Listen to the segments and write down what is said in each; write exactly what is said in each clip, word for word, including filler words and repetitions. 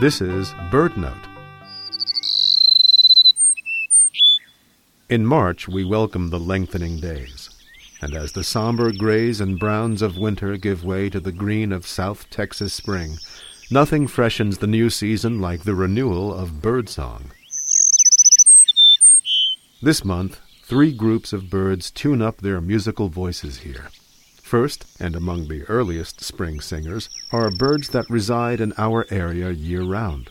This is BirdNote. In March, we welcome the lengthening days, and as the somber grays and browns of winter give way to the green of South Texas spring, nothing freshens the new season like the renewal of birdsong. This month, three groups of birds tune up their musical voices here. First, and among the earliest spring singers, are birds that reside in our area year-round.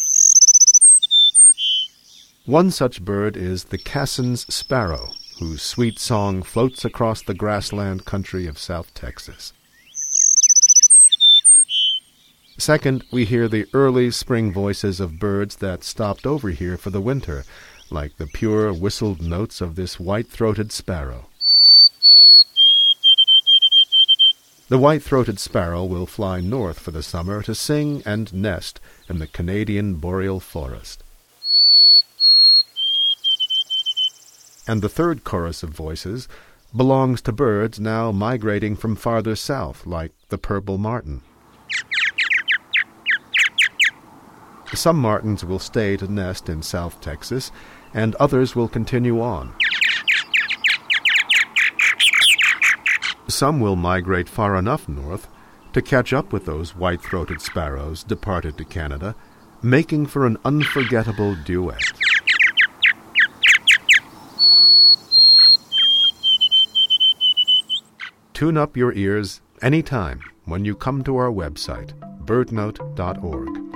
One such bird is the Cassin's sparrow, whose sweet song floats across the grassland country of South Texas. Second, we hear the early spring voices of birds that stopped over here for the winter, like the pure whistled notes of this white-throated sparrow. The white-throated sparrow will fly north for the summer to sing and nest in the Canadian boreal forest. And the third chorus of voices belongs to birds now migrating from farther south, like the purple martin. Some martins will stay to nest in South Texas, and others will continue on. Some will migrate far enough north to catch up with those white-throated sparrows departed to Canada, making for an unforgettable duet. Tune up your ears anytime when you come to our website, bird note dot org.